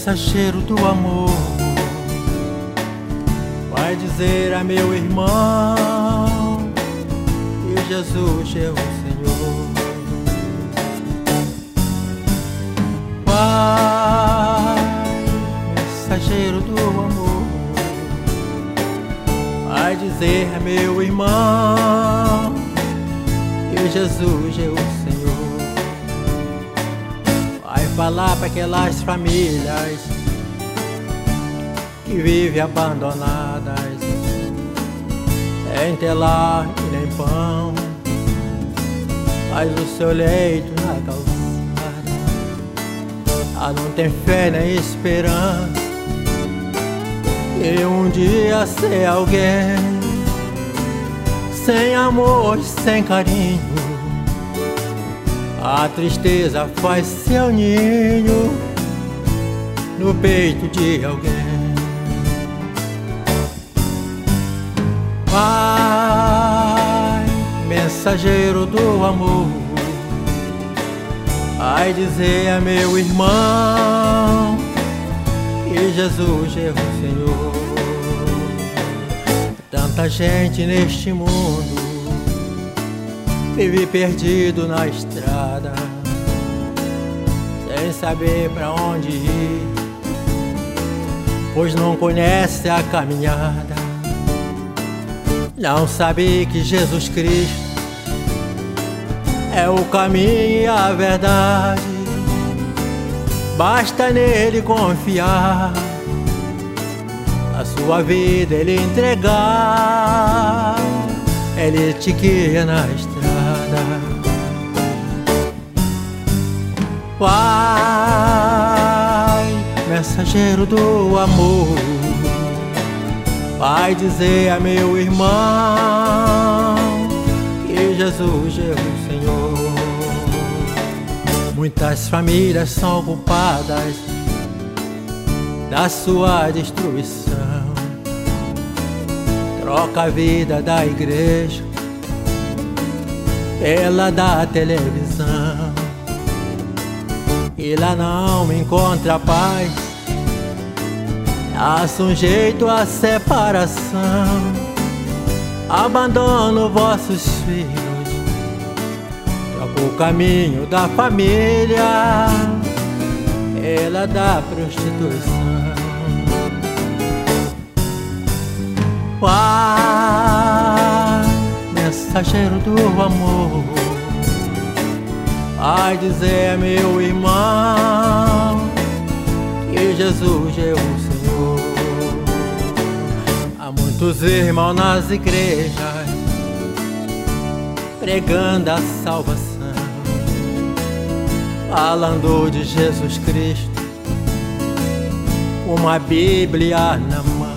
mensageiro do amor, vai dizer a meu irmão que Jesus é o Senhor. Vai, mensageiro do amor, vai dizer a meu irmão que Jesus é o Senhor. Vai falar para aquelas famílias que vivem abandonadas, sem telar e nem pão, faz o seu leito na calçada, não tem fé nem esperança e um dia ser alguém, sem amor e sem carinho. A tristeza faz seu ninho no peito de alguém. Vai, mensageiro do amor, vai dizer a meu irmão que Jesus é o Senhor. Tanta gente neste mundo vive perdido na estrada, sem saber pra onde ir, pois não conhece a caminhada. Não sabe que Jesus Cristo é o caminho e a verdade, basta nele confiar, a sua vida ele entregar, ele te guia na estrada. Vai, mensageiro do amor, vai dizer a meu irmão que Jesus é o Senhor. Muitas famílias são culpadas da sua destruição, troca a vida da igreja pela da televisão, e lá não encontra paz, dá-se um jeito à separação, abandona vossos filhos, troca o caminho da família pela da prostituição. Vai, mensageiro do amor, vai dizer a meu irmão que Jesus é o Senhor. Há muitos irmãos nas igrejas pregando a salvação, falando de Jesus Cristo, uma Bíblia na mão.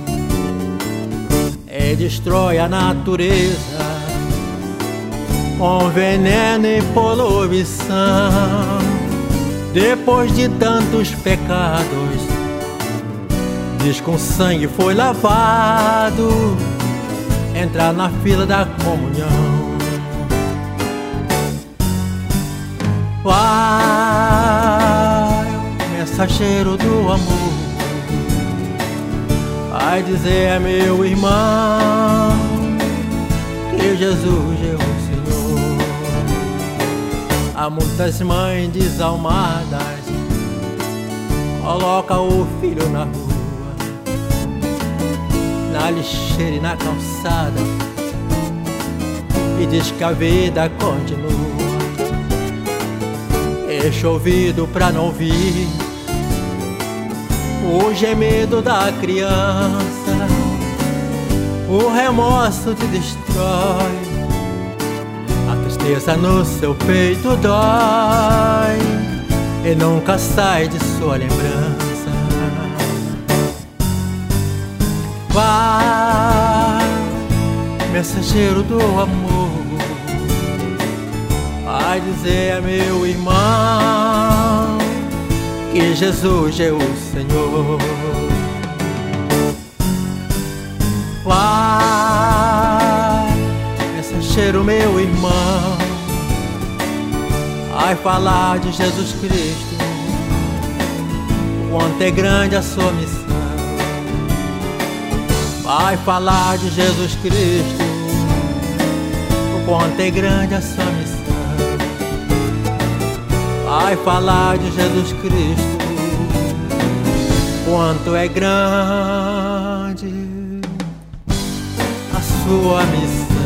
Ele destrói a natureza com veneno e poluição. Depois de tantos pecados, diz que com sangue foi lavado, entrar na fila da comunhão. Vai, mensageiro do amor, vai dizer a meu irmão que Jesus é o Senhor. Há muitas mães desalmadas, coloca o filho na rua, na lixeira e na calçada, e diz que a vida continua. Deixa o ouvido pra não ouvir o gemido da criança, o remorso te destrói, a tristeza no seu peito dói e nunca sai de sua lembrança. Vai, mensageiro do amor, vai dizer a meu irmão que Jesus é o Senhor. Vai, mensageiro meu irmão, vai falar de Jesus Cristo, quanto é grande a sua missão. Vai falar de Jesus Cristo, o quanto é grande a sua missão. Vai falar de Jesus Cristo, quanto é grande a sua missão.